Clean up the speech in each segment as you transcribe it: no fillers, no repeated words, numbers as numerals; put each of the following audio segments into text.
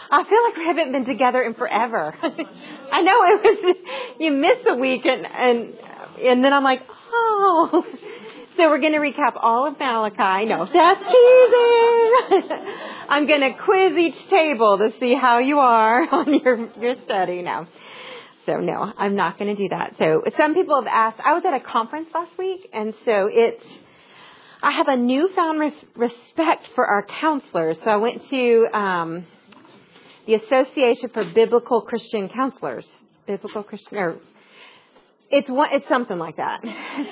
I feel like we haven't been together in forever. I know it was, you miss a week and then I'm like, oh. So we're going to recap all of Malachi. No, just teasing. I'm going to quiz each table to see how you are on your study now. So no, I'm not going to do that. So some people have asked, I was at a conference last week, and so I have a newfound respect for our counselors. So I went to the Association for Biblical Christian Counselors. It's something like that.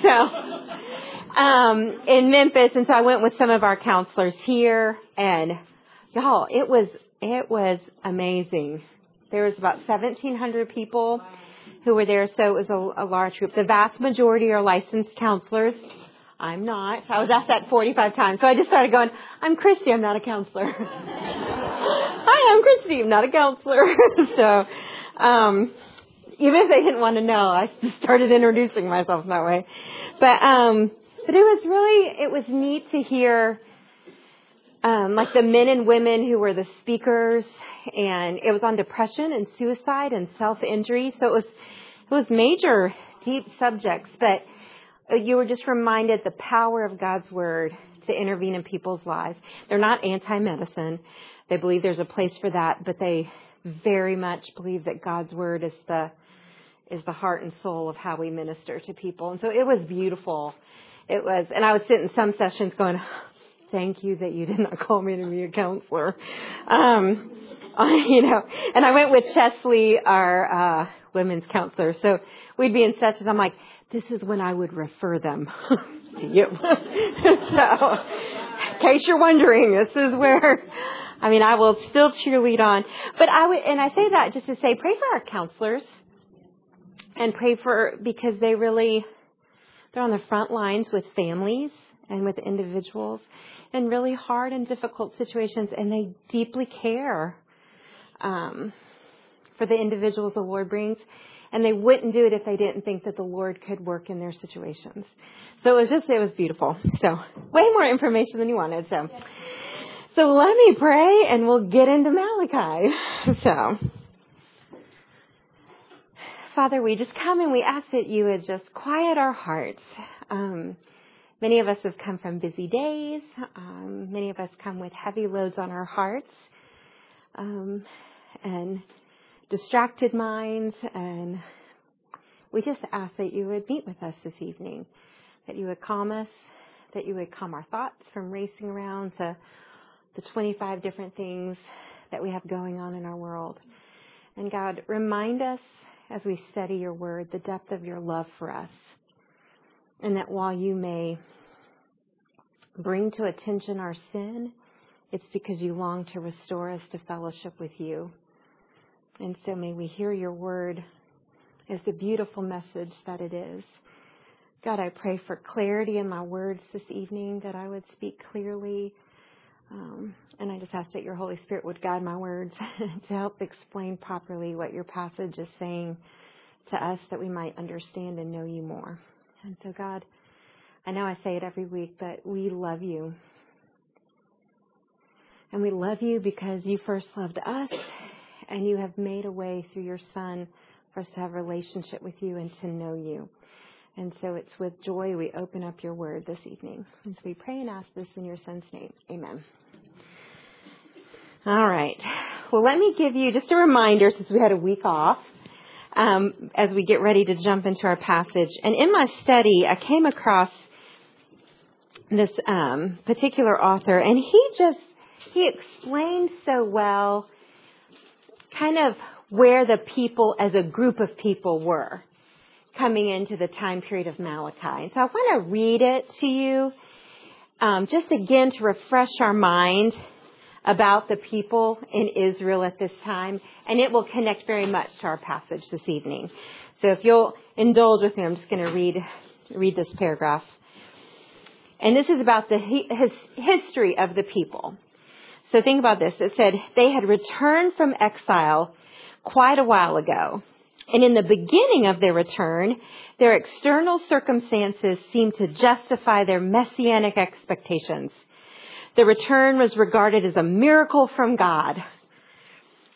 So in Memphis, and so I went with some of our counselors here, and y'all, it was amazing. There was about 1,700 people who were there, so it was a large group. The vast majority are licensed counselors. I'm not. I was asked that 45 times. So I just started going, I'm Christy, I'm not a counselor. Hi, I'm Christy, I'm not a counselor. So even if they didn't want to know, I started introducing myself that way. But it was neat to hear like the men and women who were the speakers, and it was on depression and suicide and self-injury. So it was major, deep subjects, but you were just reminded the power of God's word to intervene in people's lives. They're not anti-medicine. They believe there's a place for that, but they very much believe that God's word is the heart and soul of how we minister to people. And so it was beautiful. And I would sit in some sessions going, thank you that you did not call me to be a counselor. And I went with Chesley, our women's counselor. So we'd be in sessions. I'm like, this is when I would refer them to you. So, in case you're wondering, this is where, I will still cheerlead on. But I say that just to say, pray for our counselors and because they're on the front lines with families and with individuals in really hard and difficult situations, and they deeply care for the individuals the Lord brings. And they wouldn't do it if they didn't think that the Lord could work in their situations. So it was beautiful. So way more information than you wanted. So let me pray and we'll get into Malachi. So, Father, we just come and we ask that you would just quiet our hearts. Many of us have come from busy days. Many of us come with heavy loads on our hearts. And distracted minds, and we just ask that you would meet with us this evening, that you would calm us, that you would calm our thoughts from racing around to the 25 different things that we have going on in our world. And God, remind us as we study your word, the depth of your love for us, and that while you may bring to attention our sin, it's because you long to restore us to fellowship with you. And so may we hear your word as the beautiful message that it is. God, I pray for clarity in my words this evening, that I would speak clearly. And I just ask that your Holy Spirit would guide my words to help explain properly what your passage is saying to us, that we might understand and know you more. And so, God, I know I say it every week, but we love you. And we love you because you first loved us. And you have made a way through your Son for us to have a relationship with you and to know you. And so it's with joy we open up your word this evening. And so we pray and ask this in your Son's name. Amen. All right. Well, let me give you just a reminder, since we had a week off, as we get ready to jump into our passage. And in my study, I came across this particular author, and he explained so well kind of where the people as a group of people were coming into the time period of Malachi. And so I want to read it to you, just again to refresh our mind about the people in Israel at this time. And it will connect very much to our passage this evening. So if you'll indulge with me, I'm just going to read this paragraph. And this is about the history of the people. So think about this. It said they had returned from exile quite a while ago. And in the beginning of their return, their external circumstances seemed to justify their messianic expectations. The return was regarded as a miracle from God.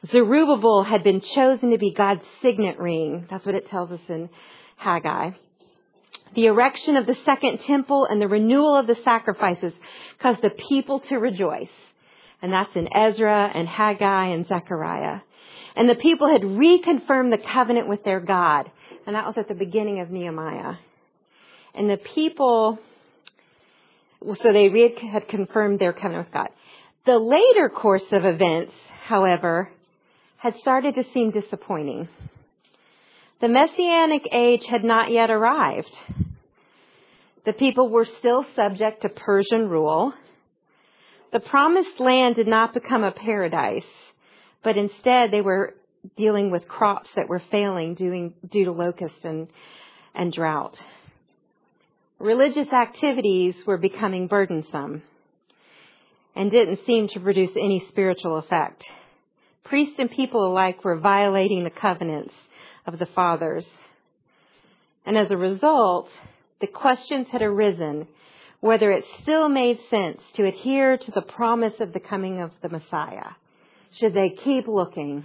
Zerubbabel had been chosen to be God's signet ring. That's what it tells us in Haggai. The erection of the second temple and the renewal of the sacrifices caused the people to rejoice. And that's in Ezra and Haggai and Zechariah. And the people had reconfirmed the covenant with their God. And that was at the beginning of Nehemiah. And the people, so they had confirmed their covenant with God. The later course of events, however, had started to seem disappointing. The Messianic age had not yet arrived. The people were still subject to Persian rule. The promised land did not become a paradise, but instead they were dealing with crops that were failing due to locust and drought. Religious activities were becoming burdensome and didn't seem to produce any spiritual effect. Priests and people alike were violating the covenants of the fathers. And as a result, the questions had arisen whether it still made sense to adhere to the promise of the coming of the Messiah. Should they keep looking?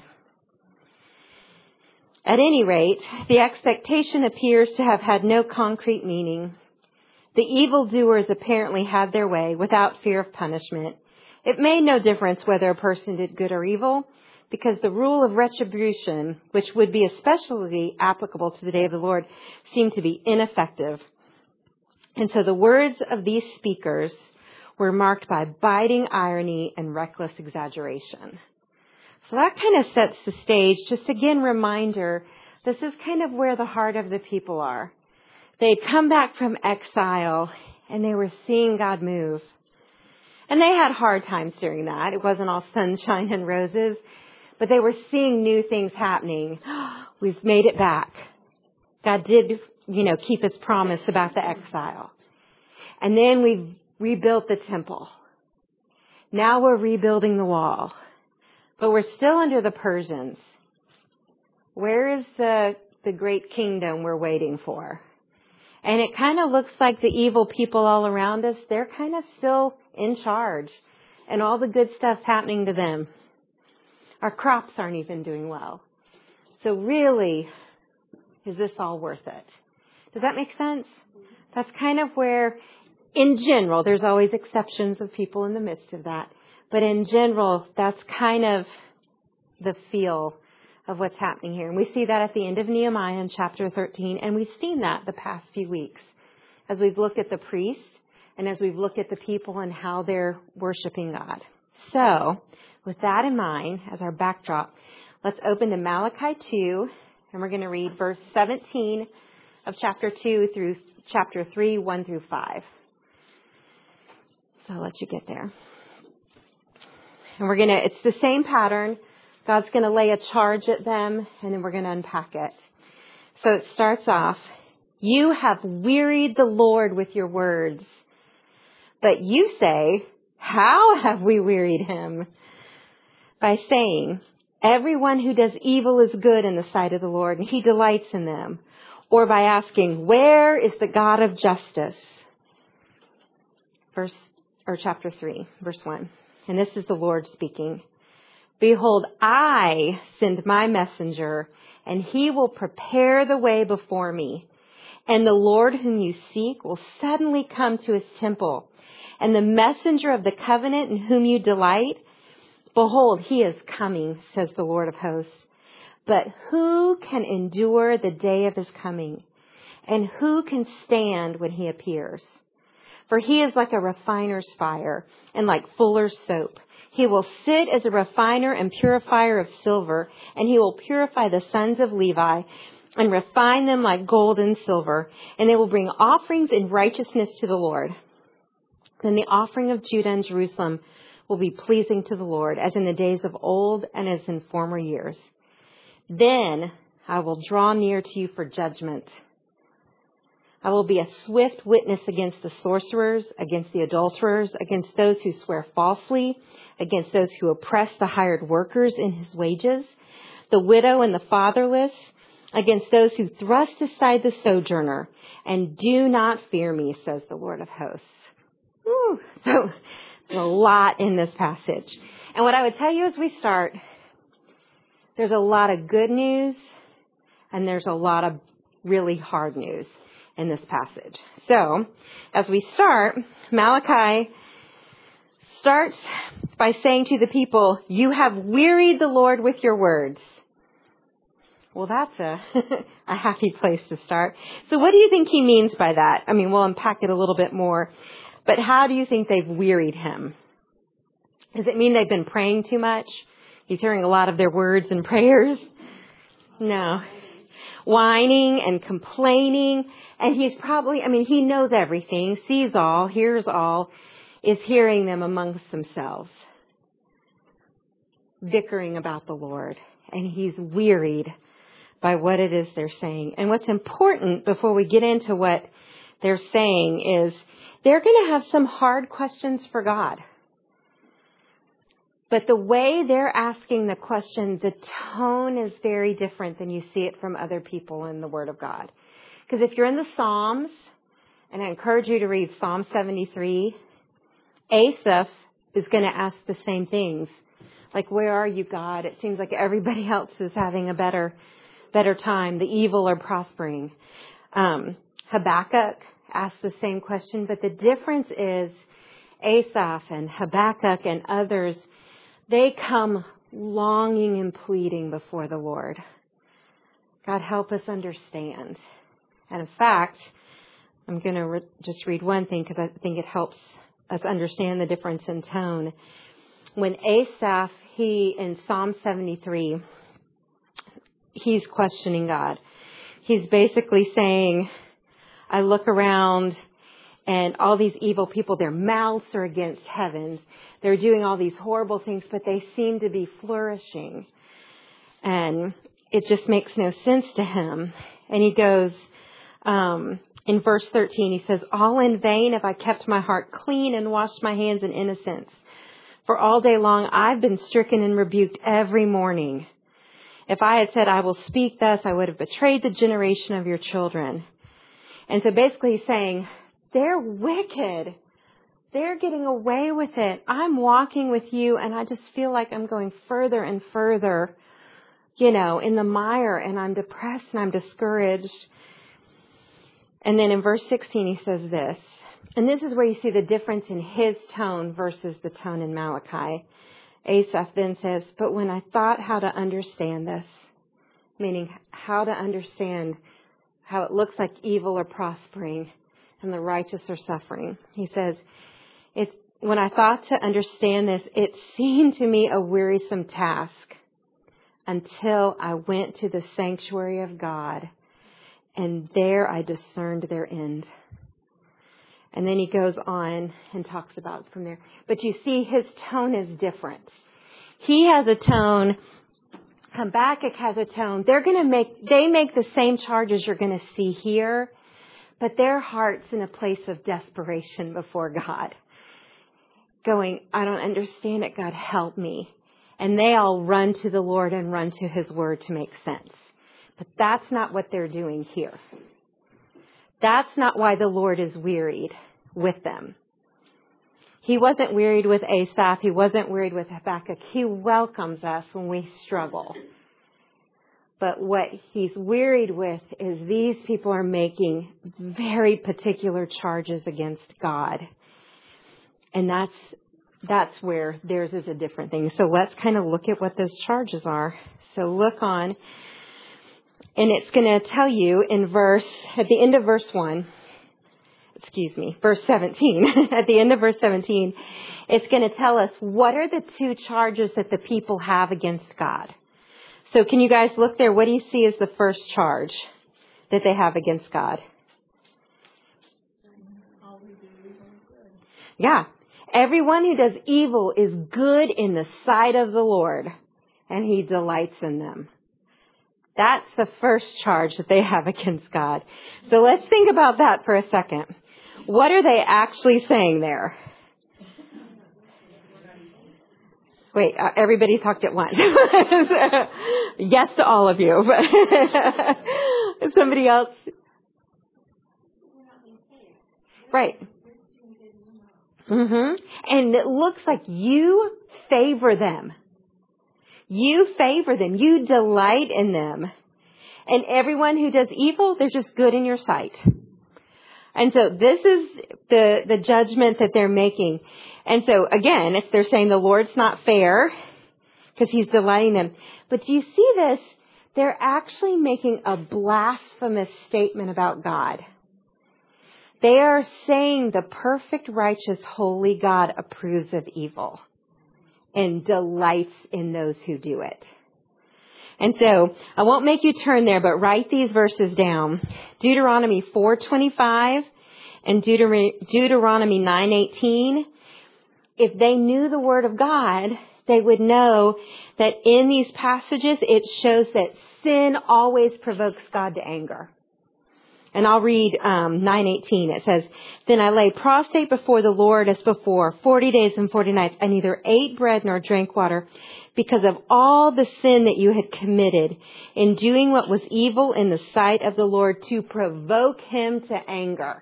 At any rate, the expectation appears to have had no concrete meaning. The evildoers apparently had their way without fear of punishment. It made no difference whether a person did good or evil, because the rule of retribution, which would be especially applicable to the day of the Lord, seemed to be ineffective. And so the words of these speakers were marked by biting irony and reckless exaggeration. So that kind of sets the stage. Just again, reminder, this is kind of where the heart of the people are. They'd come back from exile and they were seeing God move. And they had hard times during that. It wasn't all sunshine and roses, but they were seeing new things happening. We've made it back. God did, keep his promise about the exile. And then we rebuilt the temple. Now we're rebuilding the wall. But we're still under the Persians. Where is the great kingdom we're waiting for? And it kind of looks like the evil people all around us, they're kind of still in charge. And all the good stuff's happening to them. Our crops aren't even doing well. So really, is this all worth it? Does that make sense? That's kind of where, in general, there's always exceptions of people in the midst of that. But in general, that's kind of the feel of what's happening here. And we see that at the end of Nehemiah in chapter 13. And we've seen that the past few weeks as we've looked at the priests and as we've looked at the people and how they're worshiping God. So with that in mind, as our backdrop, let's open to Malachi 2, and we're going to read verse 17 of chapter 2 through chapter 3, 1 through 5. So I'll let you get there. And it's the same pattern. God's going to lay a charge at them, and then we're going to unpack it. So it starts off, you have wearied the Lord with your words. But you say, how have we wearied him? By saying, everyone who does evil is good in the sight of the Lord, and he delights in them. Or by asking, where is the God of justice? Chapter 3, verse 1. And this is the Lord speaking. Behold, I send my messenger, and he will prepare the way before me. And the Lord whom you seek will suddenly come to his temple. And the messenger of the covenant in whom you delight, behold, he is coming, says the Lord of hosts. But who can endure the day of his coming? And who can stand when he appears? For he is like a refiner's fire and like fuller's soap. He will sit as a refiner and purifier of silver, and he will purify the sons of Levi and refine them like gold and silver, and they will bring offerings in righteousness to the Lord. Then the offering of Judah and Jerusalem will be pleasing to the Lord, as in the days of old and as in former years. Then I will draw near to you for judgment. I will be a swift witness against the sorcerers, against the adulterers, against those who swear falsely, against those who oppress the hired workers in his wages, the widow and the fatherless, against those who thrust aside the sojourner, and do not fear me, says the Lord of hosts. Ooh, so there's a lot in this passage. And what I would tell you as we start There's a lot of good news and there's a lot of really hard news in this passage. So, as we start, Malachi starts by saying to the people, "You have wearied the Lord with your words." Well, that's a happy place to start. So what do you think he means by that? I mean, we'll unpack it a little bit more. But how do you think they've wearied him? Does it mean they've been praying too much? He's hearing a lot of their words and prayers? No. Whining and complaining. And he's probably, he knows everything, sees all, hears all, is hearing them amongst themselves, bickering about the Lord. And he's wearied by what it is they're saying. And what's important before we get into what they're saying is they're going to have some hard questions for God. But the way they're asking the question, the tone is very different than you see it from other people in the Word of God. Because if you're in the Psalms, and I encourage you to read Psalm 73, Asaph is going to ask the same things. Like, where are you, God? It seems like everybody else is having a better time. The evil are prospering. Habakkuk asks the same question, but the difference is Asaph and Habakkuk and others, they come longing and pleading before the Lord. God, help us understand. And in fact, I'm going to just read one thing because I think it helps us understand the difference in tone. When Asaph, in Psalm 73, he's questioning God. He's basically saying, I look around and all these evil people, their mouths are against heaven. They're doing all these horrible things, but they seem to be flourishing. And it just makes no sense to him. And he goes, in verse 13, he says, all in vain have I kept my heart clean and washed my hands in innocence. For all day long I've been stricken and rebuked every morning. If I had said, I will speak thus, I would have betrayed the generation of your children. And so basically he's saying, they're wicked. They're getting away with it. I'm walking with you and I just feel like I'm going further and further, in the mire, and I'm depressed and I'm discouraged. And then in verse 16 he says this, and this is where you see the difference in his tone versus the tone in Malachi. Asaph then says, but when I thought how to understand this, meaning how to understand how it looks like evil are prospering and the righteous are suffering, he says, when I thought to understand this, it seemed to me a wearisome task until I went to the sanctuary of God, and there I discerned their end. And then he goes on and talks about it from there. But you see, his tone is different. He has a tone. Habakkuk has a tone. They make the same charges you're going to see here, but their heart's in a place of desperation before God. Going, I don't understand it. God, help me. And they all run to the Lord and run to his word to make sense. But that's not what they're doing here. That's not why the Lord is wearied with them. He wasn't wearied with Asaph. He wasn't wearied with Habakkuk. He welcomes us when we struggle. But what he's wearied with is these people are making very particular charges against God. And that's where theirs is a different thing. So let's kind of look at what those charges are. So look on. And it's going to tell you at the end of verse 17, at the end of verse 17, it's going to tell us what are the two charges that the people have against God. So can you guys look there? What do you see as the first charge that they have against God? Yeah. Everyone who does evil is good in the sight of the Lord, and he delights in them. That's the first charge that they have against God. So let's think about that for a second. What are they actually saying there? Wait, everybody talked at once. Yes to all of you. Somebody else? Right. And it looks like you favor them. You favor them. You delight in them. And everyone who does evil, they're just good in your sight. And so this is the judgment that they're making. And so again, if they're saying the Lord's not fair because he's delighting them. But do you see this? They're actually making a blasphemous statement about God. They are saying the perfect, righteous, holy God approves of evil and delights in those who do it. And so I won't make you turn there, but write these verses down. Deuteronomy 4:25 and Deuteronomy 9:18. If they knew the Word of God, they would know that in these passages it shows that sin always provokes God to anger. And I'll read 9:18. It says, "Then I lay prostrate before the Lord as before, 40 days and 40 nights. I neither ate bread nor drank water because of all the sin that you had committed in doing what was evil in the sight of the Lord to provoke him to anger."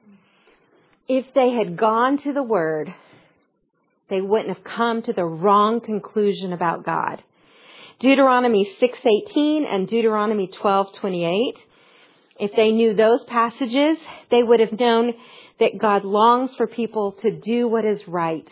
If they had gone to the Word, they wouldn't have come to the wrong conclusion about God. Deuteronomy 6:18 and Deuteronomy 12:28. If they knew those passages, they would have known that God longs for people to do what is right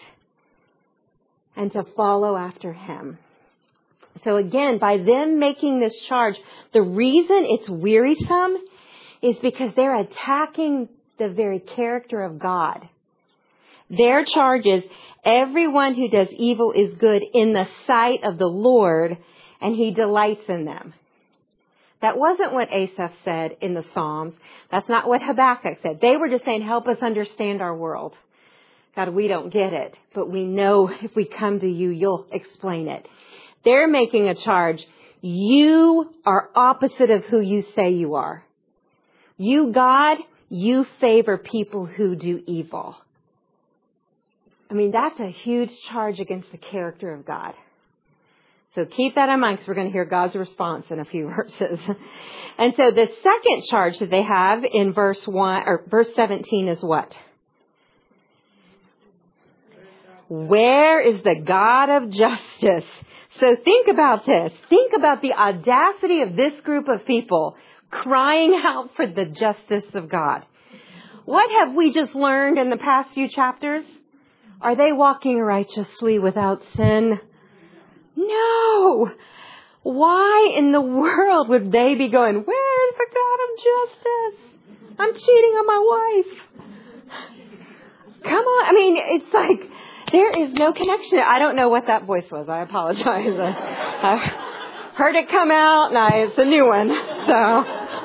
and to follow after him. So again, by them making this charge, the reason it's wearisome is because they're attacking the very character of God. Their charge is, everyone who does evil is good in the sight of the Lord, and he delights in them. That wasn't what Asaph said in the Psalms. That's not what Habakkuk said. They were just saying, help us understand our world. God, we don't get it, but we know if we come to you, you'll explain it. They're making a charge. You are opposite of who you say you are. You, God, you favor people who do evil. I mean, that's a huge charge against the character of God. So keep that in mind because we're going to hear God's response in a few verses. And so the second charge that they have in verse 17 is what? Where is the God of justice? So think about this. Think about the audacity of this group of people crying out for the justice of God. What have we just learned in the past few chapters? Are they walking righteously without sin? No! Why in the world would they be going, where is the God of justice? I'm cheating on my wife. Come on. I mean, it's like, there is no connection. I don't know what that voice was. I apologize. I heard it come out and it's a new one. So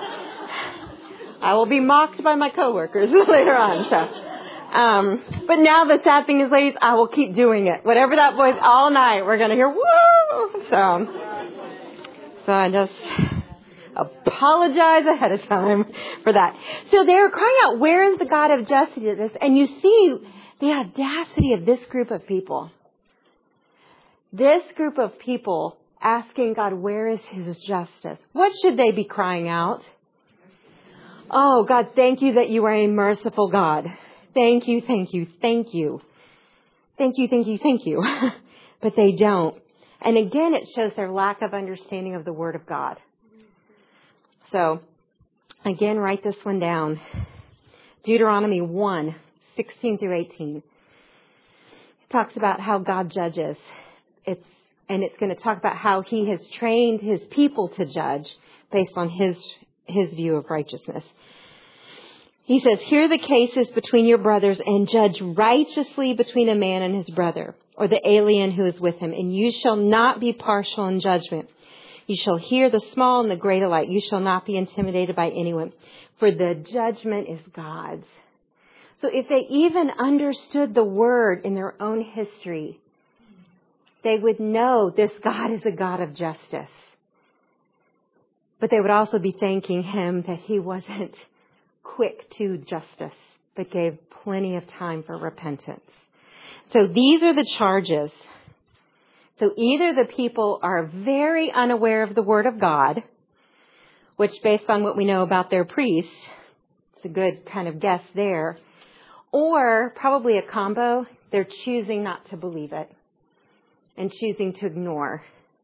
I will be mocked by my coworkers later on. But now the sad thing is, ladies, I will keep doing it. Whatever that voice, all night, we're going to hear, woo! So I just apologize ahead of time for that. So they're crying out, where is the God of justice? And you see the audacity of this group of people. This group of people asking God, where is his justice? What should they be crying out? Oh, God, thank you that you are a merciful God. Thank you, thank you, thank you. Thank you, thank you, thank you. But they don't. And again, it shows their lack of understanding of the Word of God. So, again, write this one down. Deuteronomy 1:16 through 18. It talks about how God judges. It's going to talk about how he has trained his people to judge based on his view of righteousness. He says, hear the cases between your brothers and judge righteously between a man and his brother or the alien who is with him. And you shall not be partial in judgment. You shall hear the small and the great alike. You shall not be intimidated by anyone, for the judgment is God's. So if they even understood the word in their own history, they would know this God is a God of justice. But they would also be thanking him that he wasn't quick to justice, but gave plenty of time for repentance. So these are the charges. So either the people are very unaware of the Word of God, which based on what we know about their priest, it's a good kind of guess there, or probably a combo, they're choosing not to believe it and choosing to ignore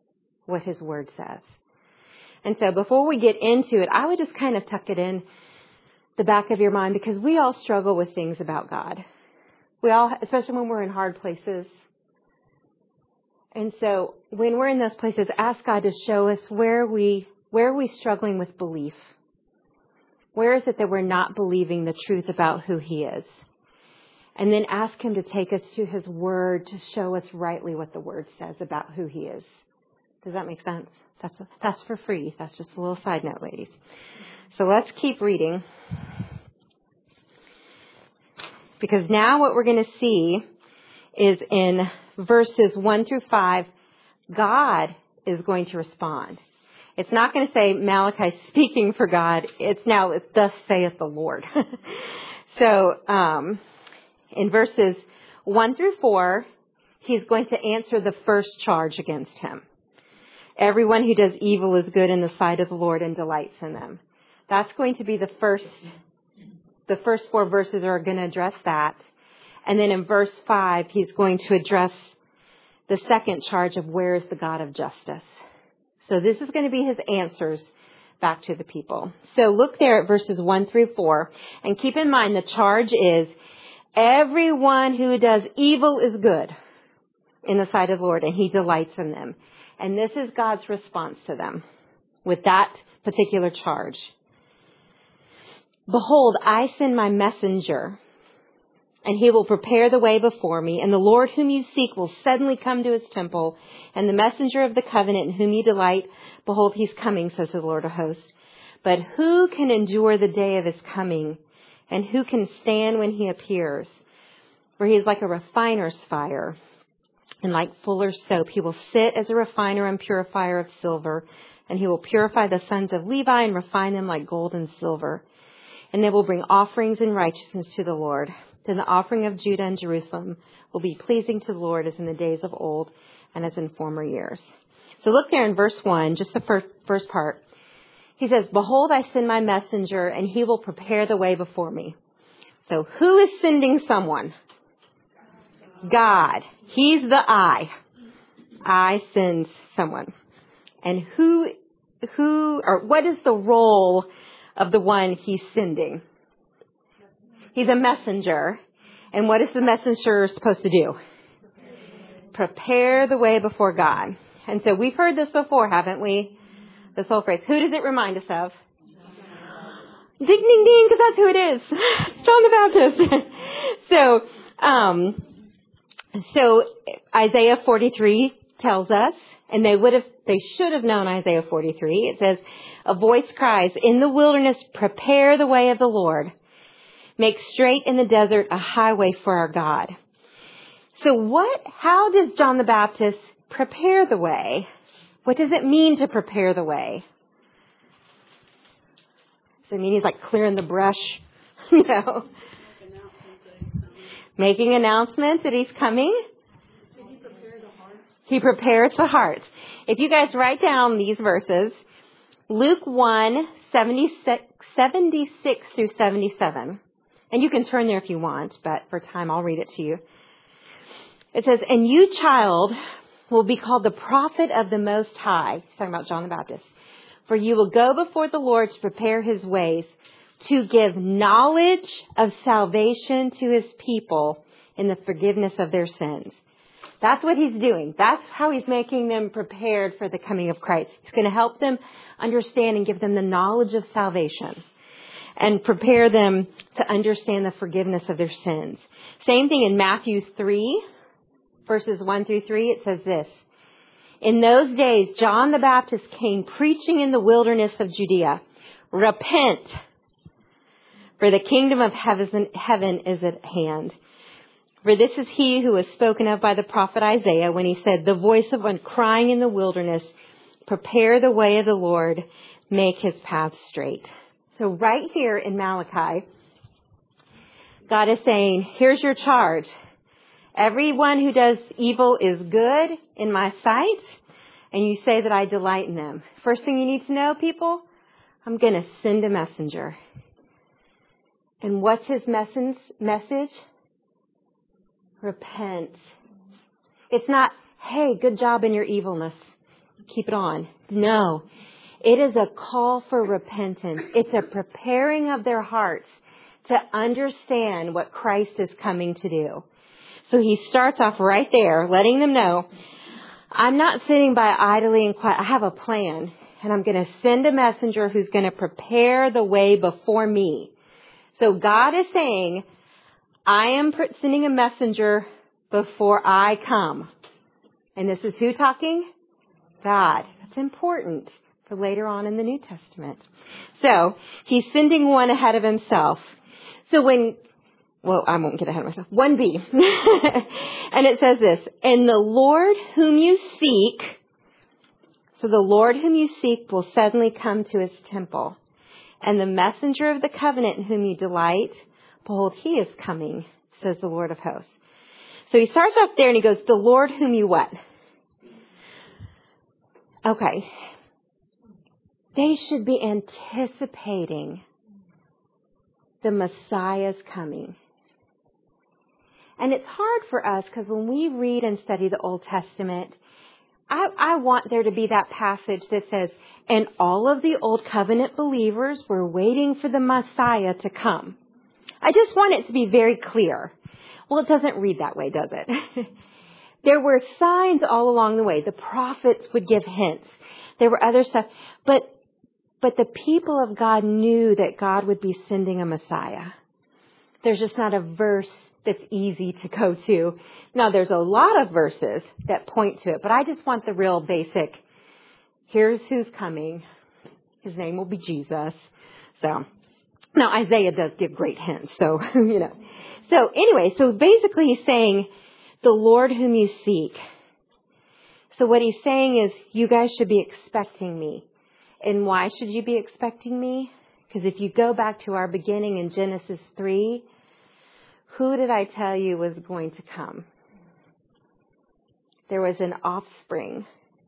what his word says. And so before we get into it, I would just kind of tuck it in the back of your mind, because we all struggle with things about God. We all, especially when we're in hard places. And so when we're in those places, ask God to show us where are we struggling with belief? Where is it that we're not believing the truth about who he is? And then ask him to take us to his word to show us rightly what the word says about who he is. Does that make sense? That's for free. That's just a little side note, ladies. So let's keep reading. Because now what we're going to see is in verses 1 through 5, God is going to respond. It's not going to say Malachi speaking for God. It's thus saith the Lord. So in verses 1 through 4, he's going to answer the first charge against him. Everyone who does evil is good in the sight of the Lord and delights in them. That's going to be the first 4 verses are going to address that. And then in verse 5, he's going to address the second charge of where is the God of justice. So this is going to be his answers back to the people. So look there at verses 1 through 4. And keep in mind the charge is everyone who does evil is good in the sight of the Lord, and he delights in them. And this is God's response to them with that particular charge. Behold, I send my messenger, and he will prepare the way before me. And the Lord whom you seek will suddenly come to his temple. And the messenger of the covenant in whom you delight, behold, he's coming, says the Lord of hosts. But who can endure the day of his coming? And who can stand when he appears? For he is like a refiner's fire, and like fuller's soap. He will sit as a refiner and purifier of silver. And he will purify the sons of Levi and refine them like gold and silver. And they will bring offerings in righteousness to the Lord. Then the offering of Judah and Jerusalem will be pleasing to the Lord as in the days of old and as in former years. So look there in verse 1, just the first part. He says, behold, I send my messenger, and he will prepare the way before me. So who is sending someone? God. He's the I. I send someone. And what is the role of the one he's sending? He's a messenger. And what is the messenger supposed to do? Prepare the way before God. And so we've heard this before, haven't we? This whole phrase. Who does it remind us of? Ding, ding, ding, because that's who it is. It's John the Baptist. So Isaiah 43 tells us, and they should have known Isaiah 43. It says, a voice cries, in the wilderness, prepare the way of the Lord. Make straight in the desert a highway for our God. So how does John the Baptist prepare the way? What does it mean to prepare the way? Does it mean he's like clearing the brush? No. Making announcements that he's coming? Did he prepare the hearts? He prepares the hearts. If you guys write down these verses, Luke 1, 76 through 77. And you can turn there if you want, but for time, I'll read it to you. It says, and you, child, will be called the prophet of the Most High. He's talking about John the Baptist. For you will go before the Lord to prepare his ways, to give knowledge of salvation to his people in the forgiveness of their sins. That's what he's doing. That's how he's making them prepared for the coming of Christ. He's going to help them understand and give them the knowledge of salvation and prepare them to understand the forgiveness of their sins. Same thing in Matthew 3, verses 1 through 3. It says this. In those days, John the Baptist came preaching in the wilderness of Judea. Repent, for the kingdom of heaven is at hand. For this is he who was spoken of by the prophet Isaiah when he said, the voice of one crying in the wilderness, prepare the way of the Lord, make his path straight. So right here in Malachi, God is saying, here's your charge. Everyone who does evil is good in my sight, and you say that I delight in them. First thing you need to know, people, I'm going to send a messenger. And what's his message? Repent. It's not, hey, good job in your evilness. keep it on. No. It is a call for repentance. It's a preparing of their hearts to understand what Christ is coming to do. So he starts off right there, letting them know, I'm not sitting by idly and quiet. I have a plan, and I'm going to send a messenger who's going to prepare the way before me. So God is saying, I am sending a messenger before I come. And this is who talking? God. That's important for later on in the New Testament. So he's sending one ahead of himself. So I won't get ahead of myself. 1b. And it says this, and the Lord whom you seek, so the Lord whom you seek will suddenly come to his temple. And the messenger of the covenant in whom you delight, behold, he is coming, says the Lord of hosts. So he starts off there and he goes, the Lord whom you what? Okay. They should be anticipating the Messiah's coming. And it's hard for us because when we read and study the Old Testament, I want there to be that passage that says, and all of the Old Covenant believers were waiting for the Messiah to come. I just want it to be very clear. Well, it doesn't read that way, does it? There were signs all along the way. The prophets would give hints. There were other stuff. But the people of God knew that God would be sending a Messiah. There's just not a verse that's easy to go to. Now, there's a lot of verses that point to it, but I just want the real basic. Here's who's coming. His name will be Jesus. So, now Isaiah does give great hints, so, So anyway, so basically he's saying, the Lord whom you seek. So what he's saying is, you guys should be expecting me. And why should you be expecting me? Because if you go back to our beginning in Genesis 3, who did I tell you was going to come? There was an offspring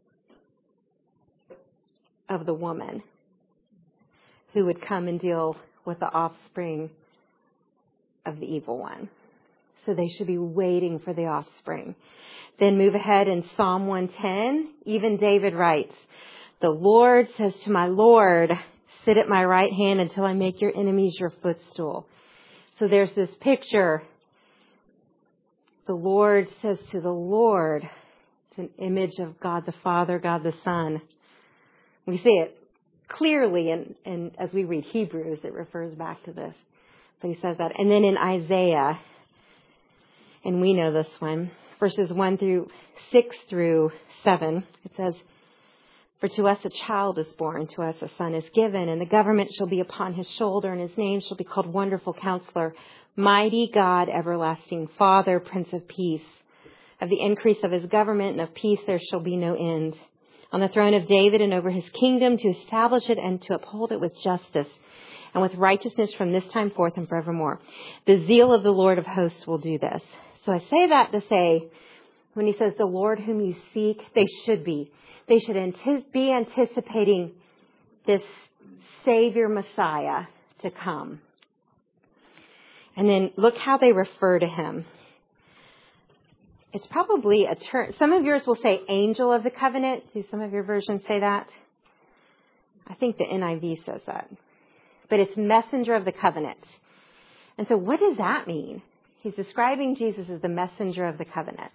of the woman who would come and deal with the offspring of the evil one. So they should be waiting for the offspring. Then move ahead in Psalm 110. Even David writes, the Lord says to my Lord, sit at my right hand until I make your enemies your footstool. So there's this picture. The Lord says to the Lord. It's an image of God the Father, God the Son. We see it clearly, and as we read Hebrews, it refers back to this. But he says that. And then in Isaiah, and we know this one, verses 6 through 7, it says, for to us a child is born, to us a son is given, and the government shall be upon his shoulder, and his name shall be called Wonderful Counselor, Mighty God, Everlasting Father, Prince of Peace. Of the increase of his government and of peace there shall be no end. On the throne of David and over his kingdom, to establish it and to uphold it with justice and with righteousness from this time forth and forevermore. The zeal of the Lord of hosts will do this. So I say that to say, when he says the Lord whom you seek, they should be. They should be anticipating this Savior Messiah to come. And then look how they refer to him. It's probably a term. Some of yours will say angel of the covenant. Do some of your versions say that? I think the NIV says that. But it's messenger of the covenant. And so what does that mean? He's describing Jesus as the messenger of the covenant.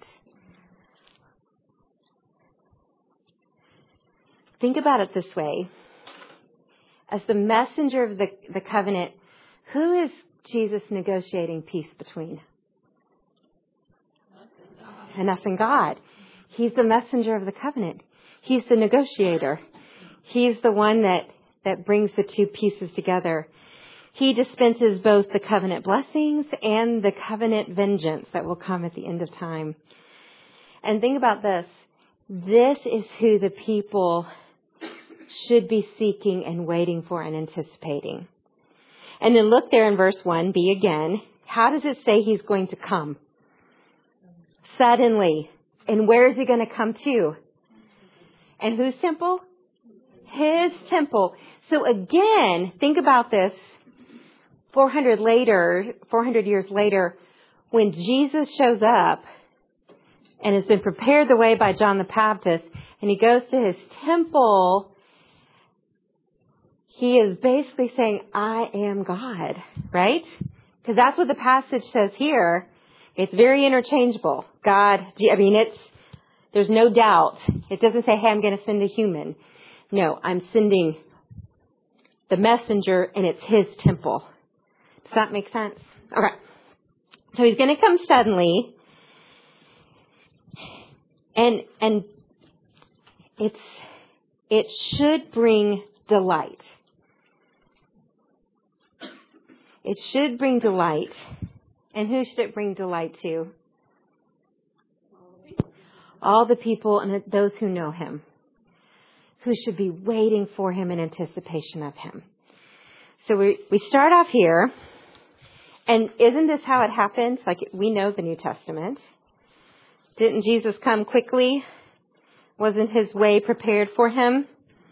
Think about it this way. As the messenger of the covenant, who is Jesus negotiating peace between? And us and God. He's the messenger of the covenant. He's the negotiator. He's the one that brings the two pieces together. He dispenses both the covenant blessings and the covenant vengeance that will come at the end of time. And think about this. This is who the people should be seeking and waiting for and anticipating. And then look there in verse 1b again. How does it say he's going to come? Suddenly. And where is he going to come to? And whose temple? His temple. So again, think about this. 400 years later, when Jesus shows up and has been prepared the way by John the Baptist, and he goes to his temple, he is basically saying, I am God, right? Because that's what the passage says here. It's very interchangeable. God, there's no doubt. It doesn't say, hey, I'm going to send a human. No, I'm sending the messenger, and it's his temple. Does that make sense? Okay. So he's going to come suddenly. And it should bring delight. It should bring delight. And who should it bring delight to? All the people and those who know him, who should be waiting for him in anticipation of him. So we start off here. And isn't this how it happens? Like, we know the New Testament. Didn't Jesus come quickly? Wasn't his way prepared for him?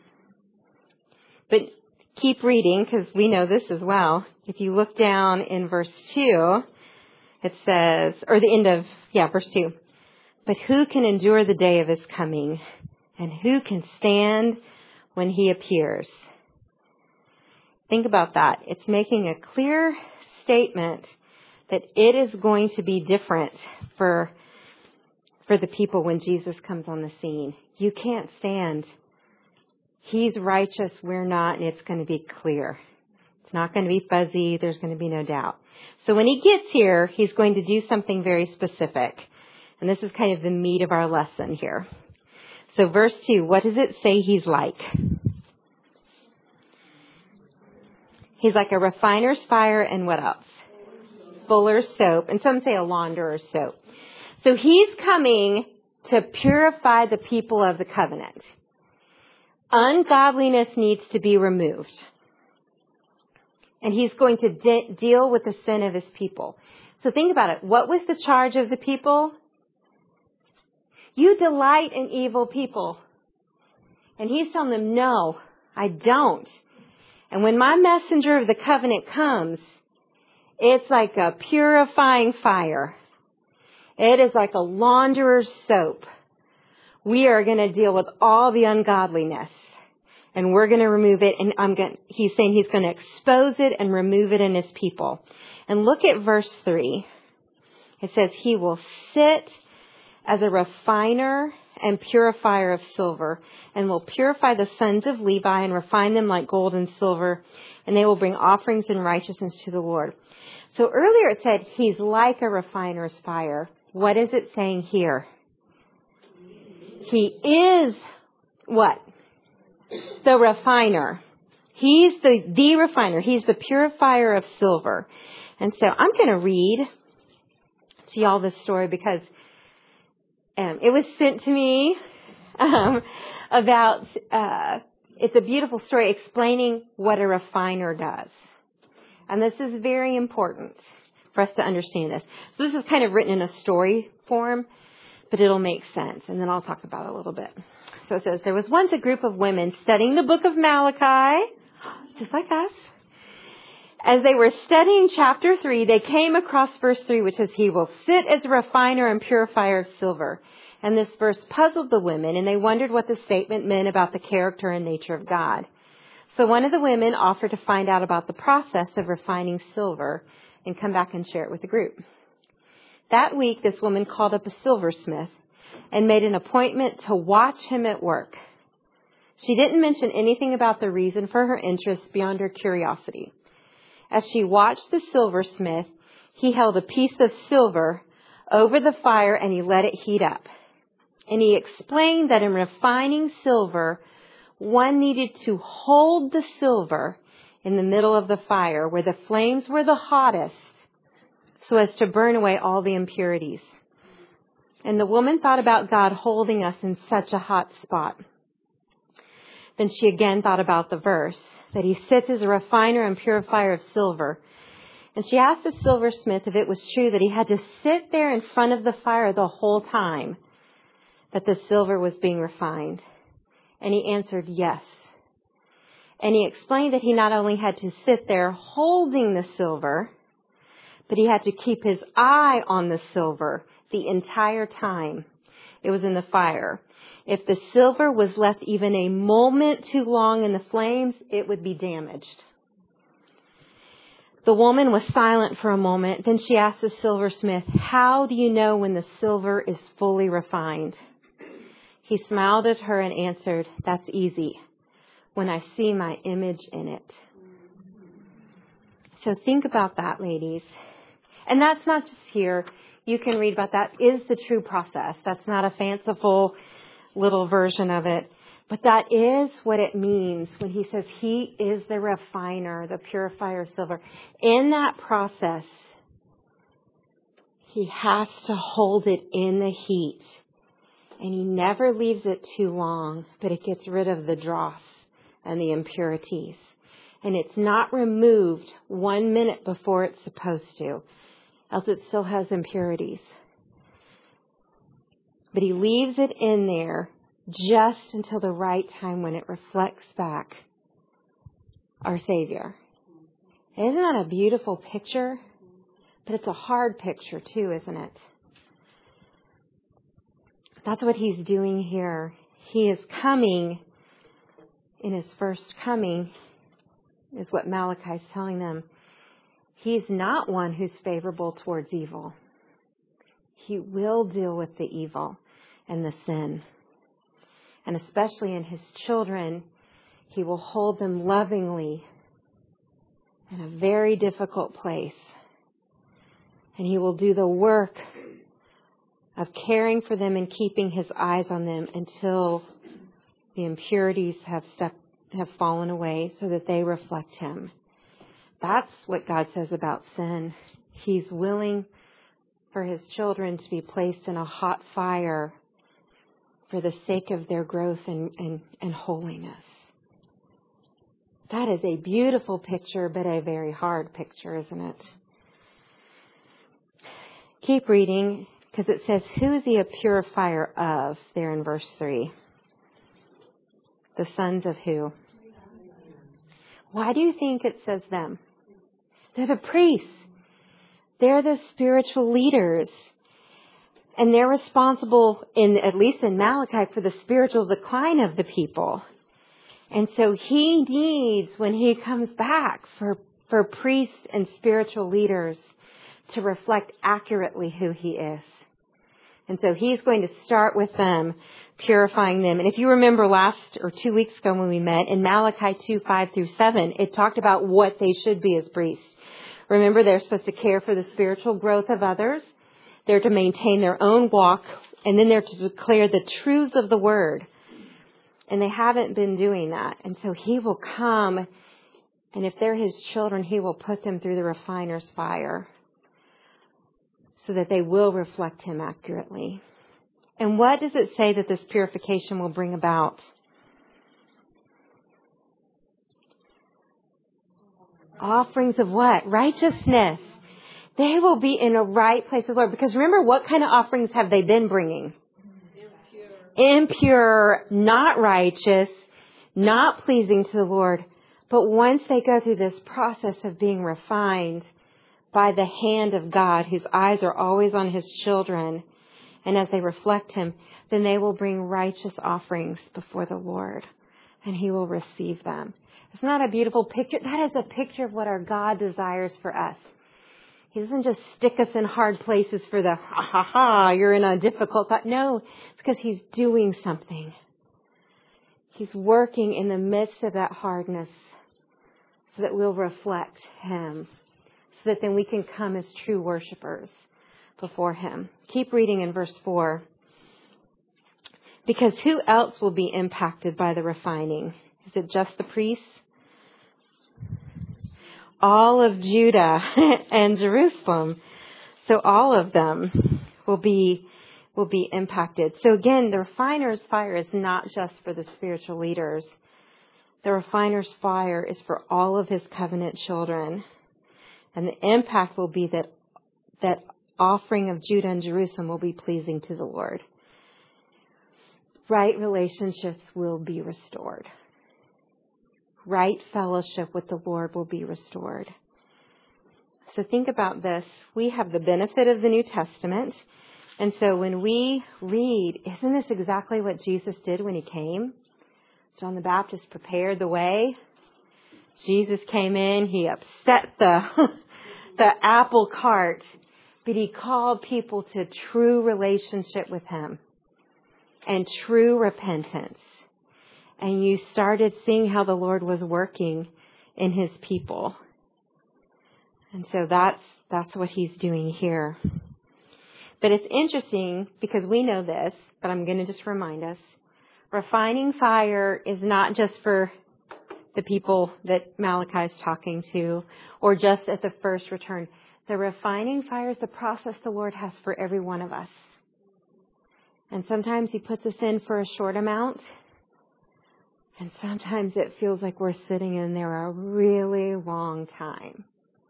But keep reading, because we know this as well. If you look down in verse 2, it says, or the end of, verse 2. But who can endure the day of his coming? And who can stand when he appears? Think about that. It's making a clear statement that it is going to be different for the people when Jesus comes on the scene. You can't stand. He's righteous, we're not, and it's going to be clear. It's not going to be fuzzy. There's going to be no doubt. So when he gets here, he's going to do something very specific. And this is kind of the meat of our lesson here. So verse 2, what does it say he's like? He's like a refiner's fire and what else? Fuller's soap. And some say a launderer's soap. So he's coming to purify the people of the covenant. Ungodliness needs to be removed. And he's going to deal with the sin of his people. So think about it. What was the charge of the people? You delight in evil people. And he's telling them, no, I don't. And when my messenger of the covenant comes, it's like a purifying fire. It is like a launderer's soap. We are going to deal with all the ungodliness. And we're going to remove it. And he's saying he's going to expose it and remove it in his people. And look at verse 3. It says he will sit as a refiner and purifier of silver, and will purify the sons of Levi and refine them like gold and silver, and they will bring offerings in righteousness to the Lord. So earlier it said he's like a refiner's fire. What is it saying here? He is what? The refiner. He's the refiner. He's the purifier of silver. And so I'm going to read to y'all this story because it was sent to me about, it's a beautiful story explaining what a refiner does. And this is very important for us to understand this. So this is kind of written in a story form, but it'll make sense. And then I'll talk about it a little bit. So it says, there was once a group of women studying the book of Malachi, just like us. As they were studying chapter 3, they came across verse 3, which says, he will sit as a refiner and purifier of silver. And this verse puzzled the women, and they wondered what the statement meant about the character and nature of God. So one of the women offered to find out about the process of refining silver and come back and share it with the group. That week, this woman called up a silversmith and made an appointment to watch him at work. She didn't mention anything about the reason for her interest beyond her curiosity. As she watched the silversmith, he held a piece of silver over the fire and he let it heat up. And he explained that in refining silver, one needed to hold the silver in the middle of the fire where the flames were the hottest so as to burn away all the impurities. And the woman thought about God holding us in such a hot spot. Then she again thought about the verse that he sits as a refiner and purifier of silver. And she asked the silversmith if it was true that he had to sit there in front of the fire the whole time that the silver was being refined. And he answered yes. And he explained that he not only had to sit there holding the silver, but he had to keep his eye on the silver the entire time it was in the fire. If the silver was left even a moment too long in the flames, it would be damaged. The woman was silent for a moment. Then she asked the silversmith, "How do you know when the silver is fully refined?" He smiled at her and answered, "That's easy. When I see my image in it." So think about that, ladies. And that's not just here. You can read about that. Is the true process. That's not a fanciful little version of it. But that is what it means when he says he is the refiner, the purifier of silver. In that process, he has to hold it in the heat. And he never leaves it too long, but it gets rid of the dross and the impurities. And it's not removed 1 minute before it's supposed to, else it still has impurities. But he leaves it in there just until the right time when it reflects back our Savior. Isn't that a beautiful picture? But it's a hard picture too, isn't it? That's what he's doing here. He is coming in his first coming, is what Malachi is telling them. He's not one who's favorable towards evil. He will deal with the evil and the sin. And especially in his children, he will hold them lovingly in a very difficult place. And he will do the work of caring for them and keeping his eyes on them until the impurities have fallen away so that they reflect him. That's what God says about sin. He's willing for his children to be placed in a hot fire for the sake of their growth and holiness. That is a beautiful picture, but a very hard picture, isn't it? Keep reading, because it says, who is he a purifier of, there in verse 3? The sons of who? Why do you think it says them? They're the priests. They're the spiritual leaders. And they're responsible, at least in Malachi, for the spiritual decline of the people. And so he needs, when he comes back, for priests and spiritual leaders to reflect accurately who he is. And so he's going to start with them, purifying them. And if you remember 2 weeks ago when we met, in Malachi 2:5-7, it talked about what they should be as priests. Remember, they're supposed to care for the spiritual growth of others. They're to maintain their own walk, and then they're to declare the truths of the word. And they haven't been doing that. And so he will come, and if they're his children, he will put them through the refiner's fire so that they will reflect him accurately. And what does it say that this purification will bring about? Offerings of what? Righteousness. They will be in a right place with the Lord. Because remember, what kind of offerings have they been bringing? Impure, not righteous, not pleasing to the Lord. But once they go through this process of being refined by the hand of God, whose eyes are always on his children, and as they reflect him, then they will bring righteous offerings before the Lord, and he will receive them. It's not a beautiful picture. That is a picture of what our God desires for us. He doesn't just stick us in hard places for the, you're in a difficult thought. No, it's because he's doing something. He's working in the midst of that hardness so that we'll reflect him, so that then we can come as true worshipers before him. Keep reading in verse 4. Because who else will be impacted by the refining? Is it just the priests? All of Judah and Jerusalem. So all of them will be impacted. So again, the refiner's fire is not just for the spiritual leaders. The refiner's fire is for all of his covenant children. And the impact will be that offering of Judah and Jerusalem will be pleasing to the Lord. Right relationships will be restored. Right fellowship with the Lord will be restored. So think about this. We have the benefit of the New Testament. And so when we read, isn't this exactly what Jesus did when he came? John the Baptist prepared the way. Jesus came in, he upset the apple cart, but he called people to true relationship with him and true repentance. And you started seeing how the Lord was working in his people. And so that's what he's doing here. But it's interesting because we know this, but I'm going to just remind us. Refining fire is not just for the people that Malachi is talking to or just at the first return. The refining fire is the process the Lord has for every one of us. And sometimes he puts us in for a short amount. And sometimes it feels like we're sitting in there a really long time.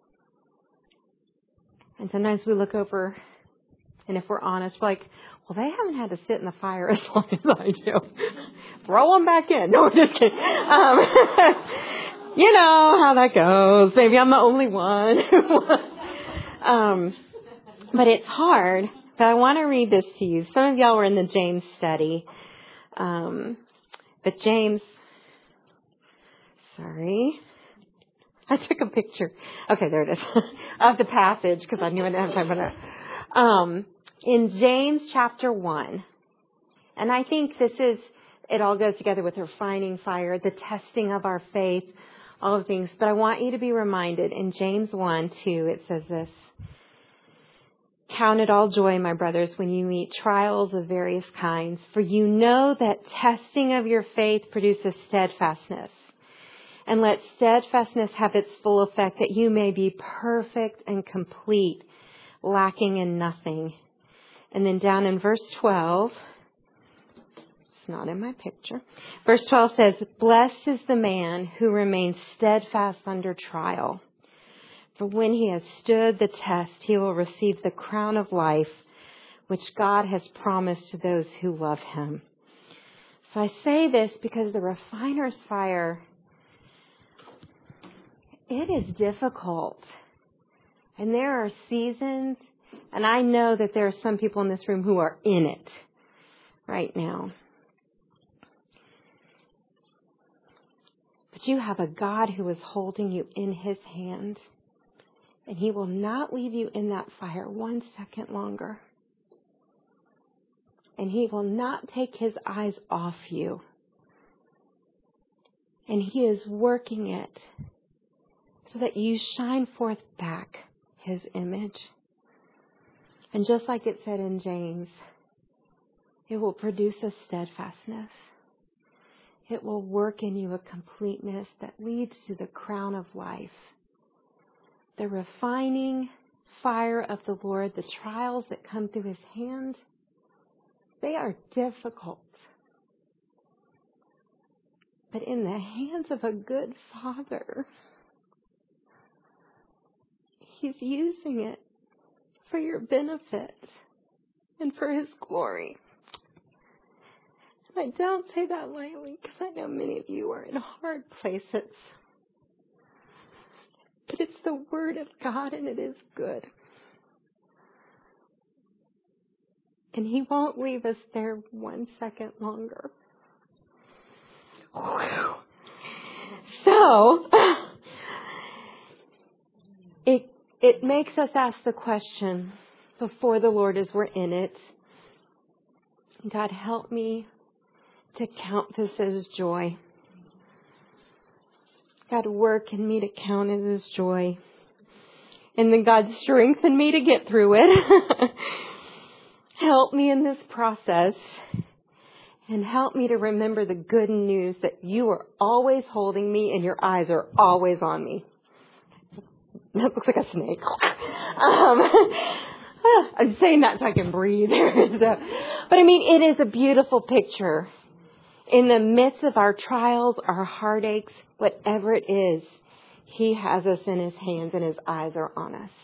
And sometimes we look over, and if we're honest, we're like, well, they haven't had to sit in the fire as long as I do. Throw them back in. No, just kidding. You know how that goes. Maybe I'm the only one. But it's hard. But I want to read this to you. Some of y'all were in the James study. But James, sorry. I took a picture. Okay, there it is. Of the passage because I knew I didn't have time for that. In James chapter 1, and I think it all goes together with refining fire, the testing of our faith, all of things. But I want you to be reminded in James 1:2, it says this. Count it all joy, my brothers, when you meet trials of various kinds, for you know that testing of your faith produces steadfastness. And let steadfastness have its full effect, that you may be perfect and complete, lacking in nothing. And then down in verse 12, it's not in my picture. Verse 12 says, blessed is the man who remains steadfast under trial. For when he has stood the test, he will receive the crown of life, which God has promised to those who love him. So I say this because the refiner's fire, it is difficult. And there are seasons, and I know that there are some people in this room who are in it right now. But you have a God who is holding you in his hand. And he will not leave you in that fire 1 second longer. And he will not take his eyes off you. And he is working it so that you shine forth back his image. And just like it said in James, it will produce a steadfastness. It will work in you a completeness that leads to the crown of life. The refining fire of the Lord, the trials that come through his hand, they are difficult. But in the hands of a good Father, he's using it for your benefit and for his glory. And I don't say that lightly because I know many of you are in hard places. But it's the Word of God and it is good. And he won't leave us there 1 second longer. Whew. So, it makes us ask the question before the Lord as we're in it. God, help me to count this as joy. God, work in me to count it as joy. And then God, strengthen me to get through it. Help me in this process. And help me to remember the good news that you are always holding me and your eyes are always on me. That looks like a snake. I'm saying that so I can breathe. But I mean, it is a beautiful picture. In the midst of our trials, our heartaches, whatever it is, he has us in his hands and his eyes are on us.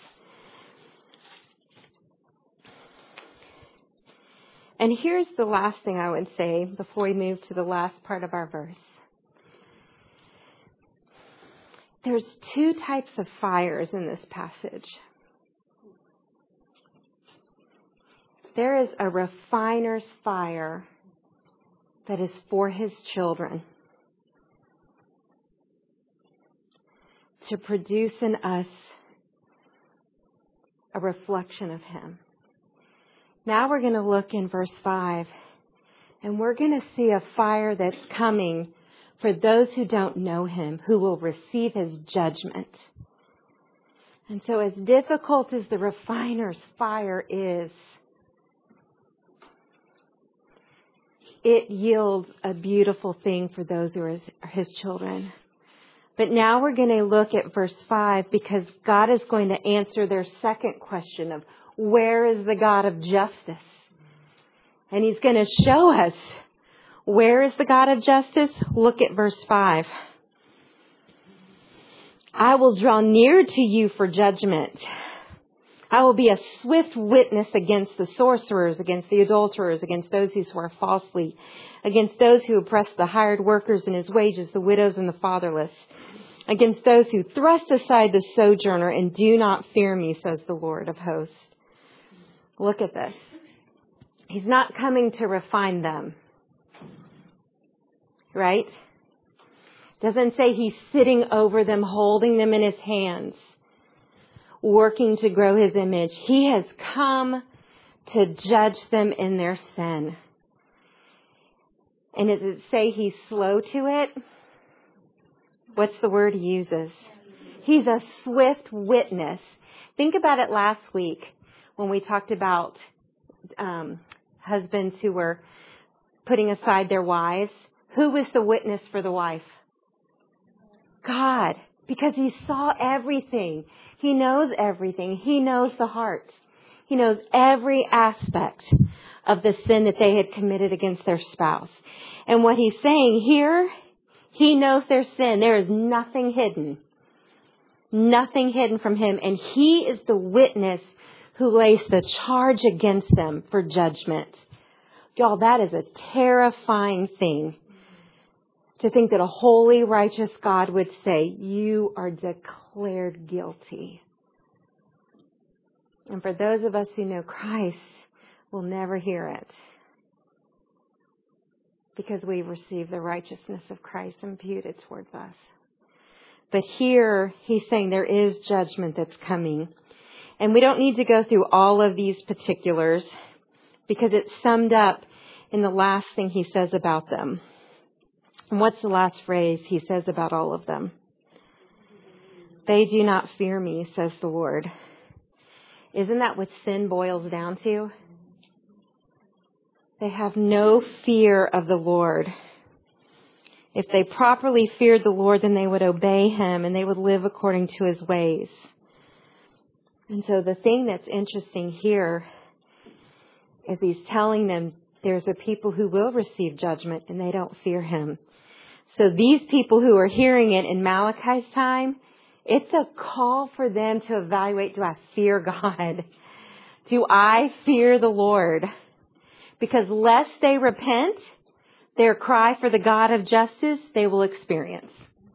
And here's the last thing I would say before we move to the last part of our verse. There's 2 types of fires in this passage. there is a refiner's fire that is for His children to produce in us a reflection of Him. Now we're going to look in verse 5, and we're going to see a fire that's coming for those who don't know Him, who will receive His judgment. And so as difficult as the refiner's fire is, it yields a beautiful thing for those who are His children. But now we're going to look at verse 5 because God is going to answer their second question of where is the God of justice? And He's going to show us where is the God of justice. Look at verse 5. I will draw near to you for judgment. I will be a swift witness against the sorcerers, against the adulterers, against those who swear falsely, against those who oppress the hired workers and his wages, the widows and the fatherless, against those who thrust aside the sojourner and do not fear me, says the Lord of hosts. Look at this. He's not coming to refine them. Right? Doesn't say He's sitting over them, holding them in His hands, working to grow His image. He has come to judge them in their sin. And does it say He's slow to it? What's the word He uses? He's a swift witness. Think about it last week when we talked about husbands who were putting aside their wives. Who was the witness for the wife? God. Because He saw everything. He knows everything. He knows the heart. He knows every aspect of the sin that they had committed against their spouse. And what He's saying here, He knows their sin. There is nothing hidden. Nothing hidden from Him. And He is the witness who lays the charge against them for judgment. Y'all, that is a terrifying thing. To think that a holy, righteous God would say, you are declared guilty. And for those of us who know Christ, we'll never hear it. Because we've received the righteousness of Christ imputed towards us. But here, He's saying there is judgment that's coming. And we don't need to go through all of these particulars, because it's summed up in the last thing He says about them. And what's the last phrase He says about all of them? They do not fear me, says the Lord. Isn't that what sin boils down to? They have no fear of the Lord. If they properly feared the Lord, then they would obey Him and they would live according to His ways. And so the thing that's interesting here is He's telling them there's a people who will receive judgment and they don't fear Him. So these people who are hearing it in Malachi's time, it's a call for them to evaluate, do I fear God? Do I fear the Lord? Because lest they repent, their cry for the God of justice, they will experience.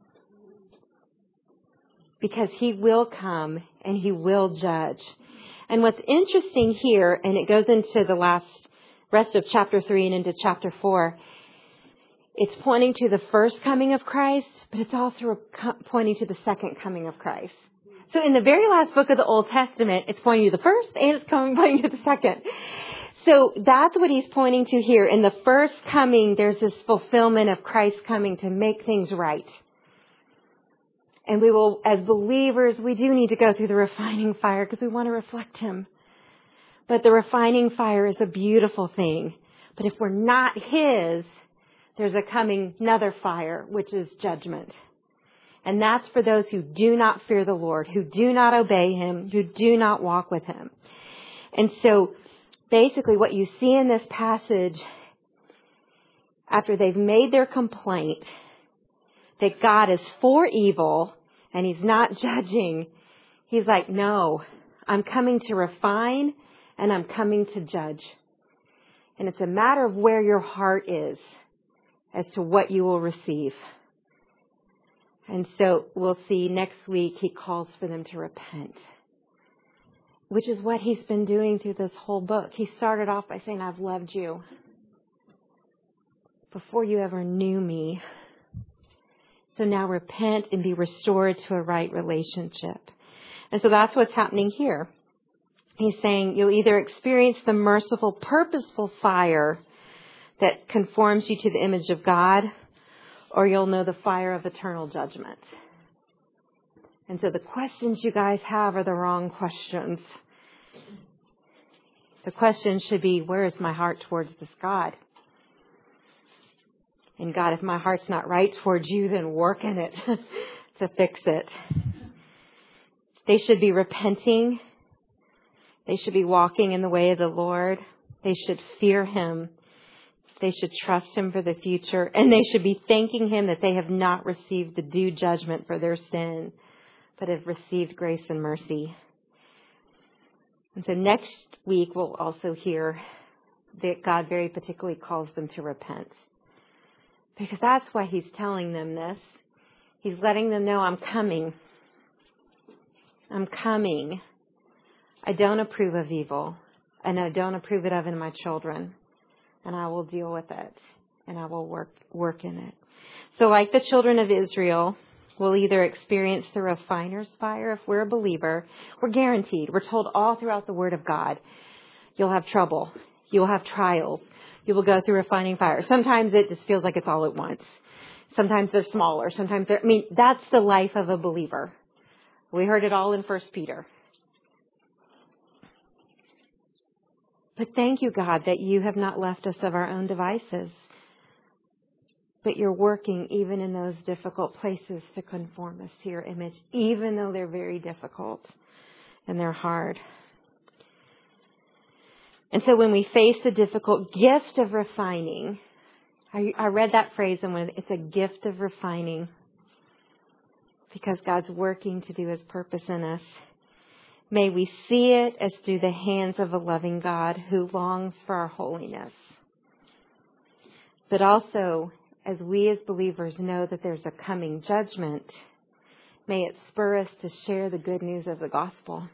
Because He will come and He will judge. And what's interesting here, and it goes into the rest of chapter 3 and into chapter 4, it's pointing to the first coming of Christ, but it's also pointing to the second coming of Christ. So in the very last book of the Old Testament, it's pointing to the first and it's pointing to the second. So that's what He's pointing to here. In the first coming, there's this fulfillment of Christ coming to make things right. And we will, as believers, we do need to go through the refining fire because we want to reflect Him. But the refining fire is a beautiful thing. But if we're not His, there's another fire, which is judgment. And that's for those who do not fear the Lord, who do not obey Him, who do not walk with Him. And so basically what you see in this passage, after they've made their complaint that God is for evil and He's not judging, He's like, no, I'm coming to refine and I'm coming to judge. And it's a matter of where your heart is as to what you will receive. And so we'll see next week He calls for them to repent. which is what he's been doing through this whole book. He started off by saying, I've loved you before you ever knew me. So now repent and be restored to a right relationship. And so that's what's happening here. He's saying you'll either experience the merciful, purposeful fire that conforms you to the image of God, or you'll know the fire of eternal judgment. And so the questions you guys have are the wrong questions. The question should be, where is my heart towards this God? And God, if my heart's not right towards you, then work in it to fix it. They should be repenting. They should be walking in the way of the Lord. They should fear Him. They should trust Him for the future. And they should be thanking Him that they have not received the due judgment for their sin, but have received grace and mercy. And so next week, we'll also hear that God very particularly calls them to repent. Because that's why He's telling them this. He's letting them know, I'm coming. I'm coming. I don't approve of evil. And I don't approve it of in my children. And I will deal with it. And I will work in it. So like the children of Israel, we'll either experience the refiner's fire if we're a believer. We're guaranteed. We're told all throughout the Word of God. You'll have trouble. You'll have trials. You will go through refining fire. Sometimes it just feels like it's all at once. Sometimes they're smaller. Sometimes that's the life of a believer. We heard it all in 1 Peter. But thank you, God, that you have not left us of our own devices. But you're working even in those difficult places to conform us to your image, even though they're very difficult and they're hard. And so when we face the difficult gift of refining, I read that phrase and it's a gift of refining because God's working to do His purpose in us. May we see it as through the hands of a loving God who longs for our holiness. But also, as we as believers know that there's a coming judgment, may it spur us to share the good news of the gospel.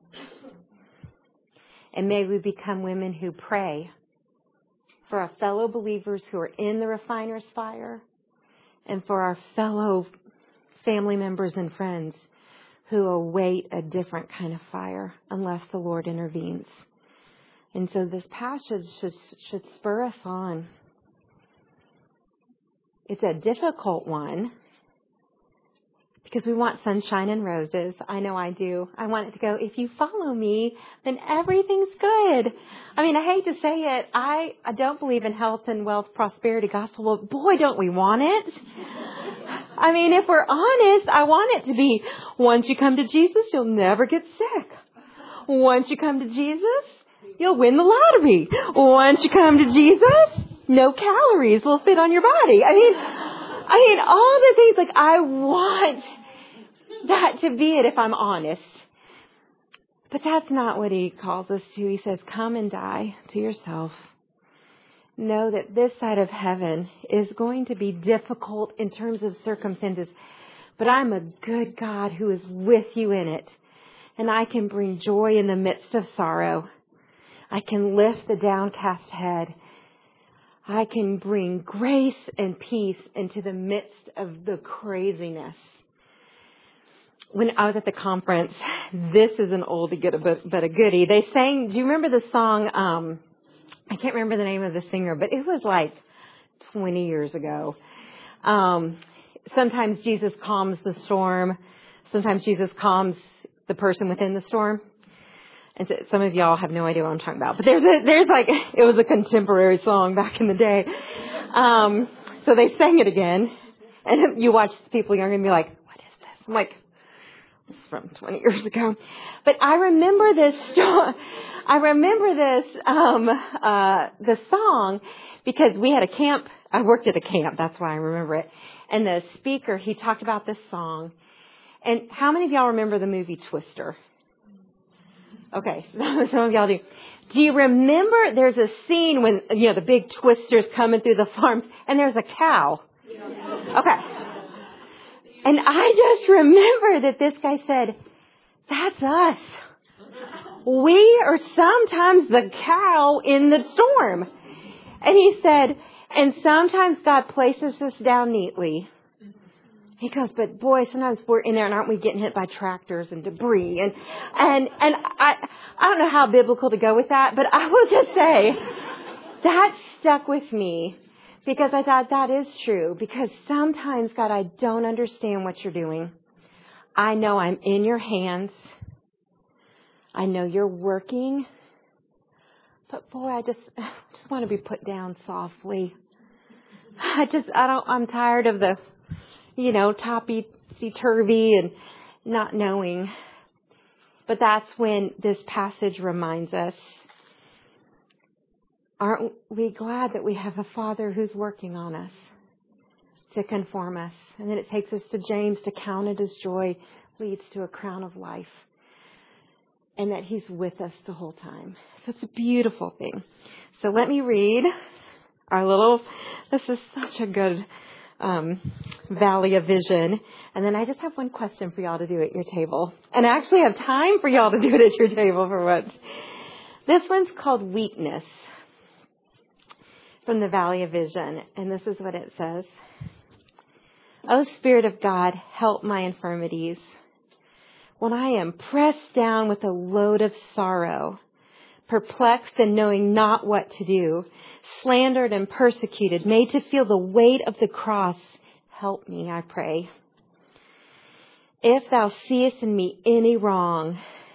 And may we become women who pray for our fellow believers who are in the refiner's fire and for our fellow family members and friends who await a different kind of fire unless the Lord intervenes. And so this passage should spur us on. It's a difficult one because we want sunshine and roses. I know I do. I want it to go, if you follow me, then everything's good. I mean, I hate to say it. I don't believe in health and wealth prosperity gospel, but boy, don't we want it. I mean, if we're honest, I want it to be, once you come to Jesus, you'll never get sick. Once you come to Jesus, you'll win the lottery. Once you come to Jesus, no calories will fit on your body. I mean, all the things, like, I want that to be it if I'm honest. But that's not what He calls us to. He says, come and die to yourself. Know that this side of heaven is going to be difficult in terms of circumstances. But I'm a good God who is with you in it. And I can bring joy in the midst of sorrow. I can lift the downcast head. I can bring grace and peace into the midst of the craziness. When I was at the conference, this is an oldie but a goodie. They sang, do you remember the song, I can't remember the name of the singer, but it was like 20 years ago. Sometimes Jesus calms the storm. Sometimes Jesus calms the person within the storm. And so some of y'all have no idea what I'm talking about. But there's like, it was a contemporary song back in the day. So they sang it again. And you watch people younger and be like, what is this? I'm like, this is from 20 years ago. But I remember this the song, because we had a camp. I worked at a camp. That's why I remember it. And the speaker, he talked about this song. And how many of y'all remember the movie Twister? Okay, some of y'all do. Do you remember there's a scene when, the big Twister's coming through the farms and there's a cow? Okay. And I just remember that this guy said, that's us. We are sometimes the cow in the storm. And he said, and sometimes God places us down neatly. He goes, but boy, sometimes we're in there and aren't we getting hit by tractors and debris? And I don't know how biblical to go with that, but I will just say that stuck with me because I thought that is true. Because sometimes, God, I don't understand what you're doing. I know I'm in your hands. I know you're working. But boy, I just want to be put down softly. I'm tired of the, topsy-turvy and not knowing. But that's when this passage reminds us, aren't we glad that we have a Father who's working on us to conform us? And then it takes us to James, to count it as joy leads to a crown of life. And that he's with us the whole time. So it's a beautiful thing. So let me read this is such a good Valley of Vision. And then I just have one question for y'all to do at your table. And I actually have time for y'all to do it at your table for once. This one's called Weakness from the Valley of Vision. And this is what it says. O Spirit of God, help my infirmities. When I am pressed down with a load of sorrow, perplexed and knowing not what to do, slandered and persecuted, made to feel the weight of the cross, help me, I pray. If thou seest in me any wrong,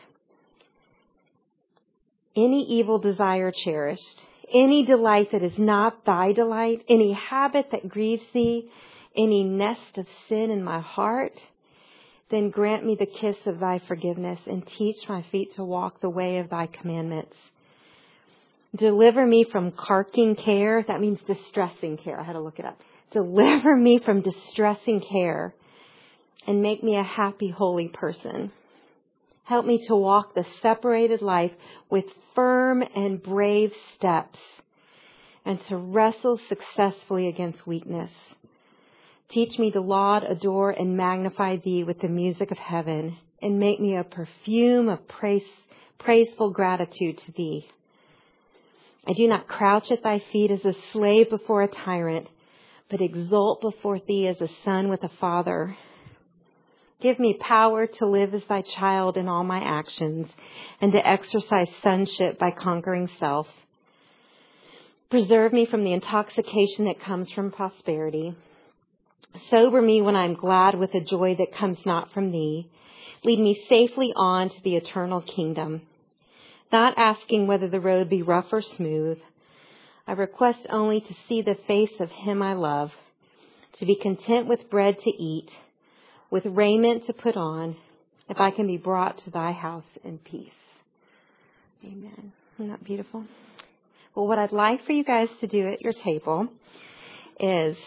any evil desire cherished, any delight that is not thy delight, any habit that grieves thee, any nest of sin in my heart, then grant me the kiss of thy forgiveness and teach my feet to walk the way of thy commandments. Deliver me from carking care. That means distressing care. I had to look it up. Deliver me from distressing care and make me a happy, holy person. Help me to walk the separated life with firm and brave steps and to wrestle successfully against weakness. Teach me to laud, adore, and magnify thee with the music of heaven, and make me a perfume of praiseful gratitude to thee. I do not crouch at thy feet as a slave before a tyrant, but exult before thee as a son with a father. Give me power to live as thy child in all my actions, and to exercise sonship by conquering self. Preserve me from the intoxication that comes from prosperity. Sober me when I am glad with a joy that comes not from thee. Lead me safely on to the eternal kingdom. Not asking whether the road be rough or smooth. I request only to see the face of him I love, to be content with bread to eat, with raiment to put on, if I can be brought to thy house in peace. Amen. Isn't that beautiful? Well, what I'd like for you guys to do at your table is,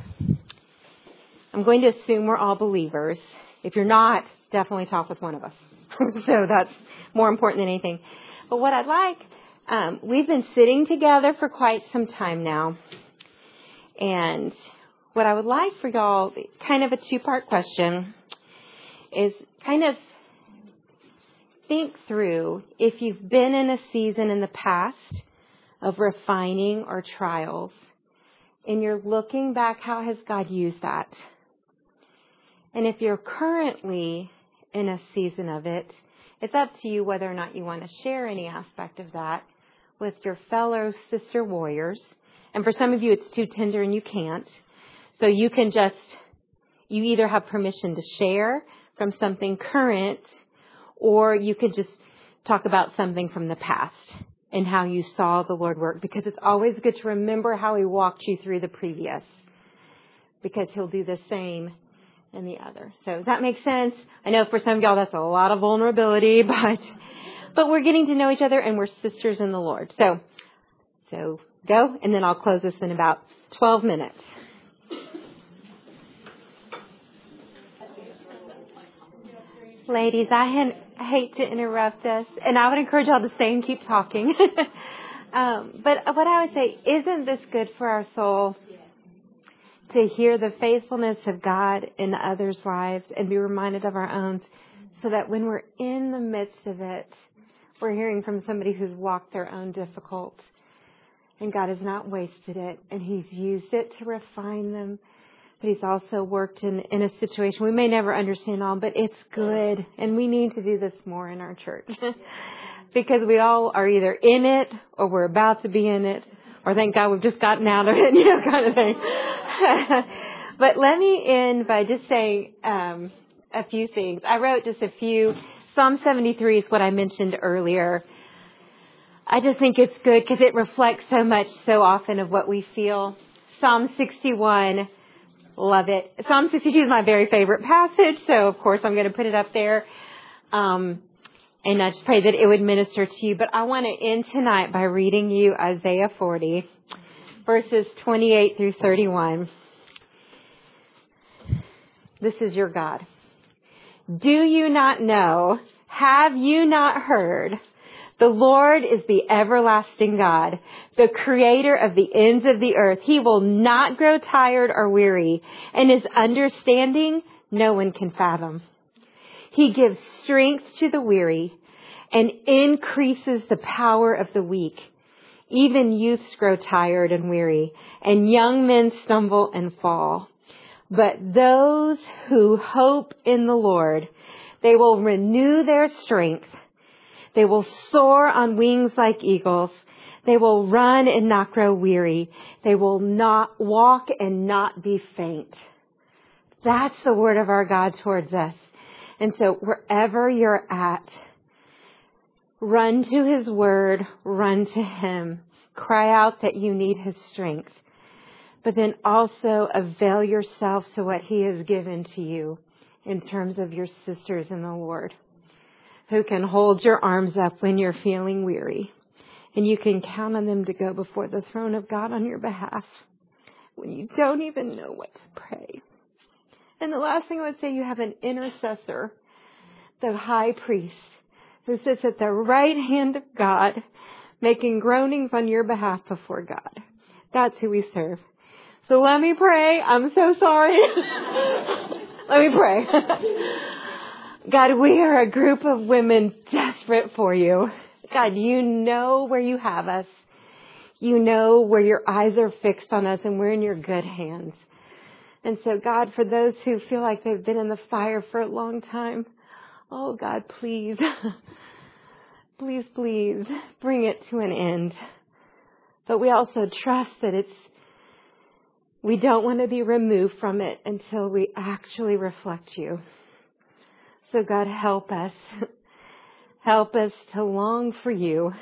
I'm going to assume we're all believers. If you're not, definitely talk with one of us. So that's more important than anything. But what I'd like, we've been sitting together for quite some time now. And what I would like for y'all, kind of a two-part question, is kind of think through if you've been in a season in the past of refining or trials, and you're looking back, how has God used that? And if you're currently in a season of it, it's up to you whether or not you want to share any aspect of that with your fellow sister warriors. And for some of you, it's too tender and you can't. So you can you either have permission to share from something current, or you could just talk about something from the past and how you saw the Lord work. Because it's always good to remember how he walked you through the previous, because he'll do the same in the other. So does that make sense? I know for some of y'all that's a lot of vulnerability, but we're getting to know each other and we're sisters in the Lord. So go, and then I'll close this in about 12 minutes. Ladies, I hate to interrupt us, and I would encourage y'all to stay and keep talking. But what I would say, isn't this good for our soul to hear the faithfulness of God in others' lives and be reminded of our own, so that when we're in the midst of it, We're hearing from somebody who's walked their own difficult. And God has not wasted it. And He's used it to refine them. But He's also worked in a situation. We may never understand all, but it's good. And we need to do this more in our church. Because we all are either in it or we're about to be in it. Or thank God we've just gotten out of it, kind of thing. But let me end by just saying a few things. I wrote just a few. Psalm 73 is what I mentioned earlier. I just think it's good because it reflects so much, so often of what we feel. Psalm 61, love it. Psalm 62 is my very favorite passage, so of course I'm going to put it up there. And I just pray that it would minister to you. But I want to end tonight by reading you Isaiah 40, verses 28 through 31. This is your God. Do you not know? Have you not heard? The Lord is the everlasting God, the creator of the ends of the earth. He will not grow tired or weary, and His understanding no one can fathom. He gives strength to the weary and increases the power of the weak. Even youths grow tired and weary, and young men stumble and fall. But those who hope in the Lord, they will renew their strength. They will soar on wings like eagles. They will run and not grow weary. They will not walk and not be faint. That's the word of our God towards us. And so wherever you're at, run to His word, run to Him. Cry out that you need His strength. But then also avail yourself to what He has given to you in terms of your sisters in the Lord, who can hold your arms up when you're feeling weary. And you can count on them to go before the throne of God on your behalf when you don't even know what to pray. And the last thing I would say, you have an intercessor, the high priest, who sits at the right hand of God, making groanings on your behalf before God. That's who we serve. So let me pray. I'm so sorry. Let me pray. God, we are a group of women desperate for you. God, you know where you have us. You know where your eyes are fixed on us, and we're in your good hands. And so, God, for those who feel like they've been in the fire for a long time, oh, God, please, please, please bring it to an end. But we also trust that we don't want to be removed from it until we actually reflect you. So, God, help us. Help us to long for you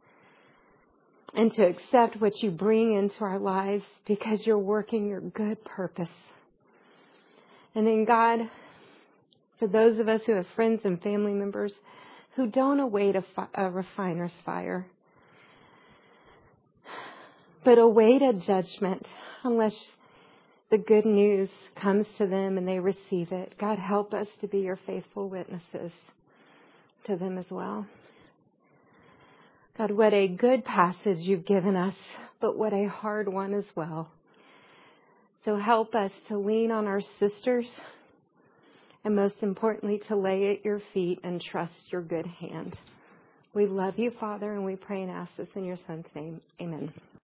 and to accept what you bring into our lives because you're working your good purpose. And then, God, for those of us who have friends and family members who don't await a refiner's fire, but await a judgment unless the good news comes to them and they receive it. God, help us to be your faithful witnesses to them as well. God, what a good passage you've given us, but what a hard one as well. So help us to lean on our sisters and most importantly, to lay at your feet and trust your good hand. We love you, Father, and we pray and ask this in your Son's name. Amen.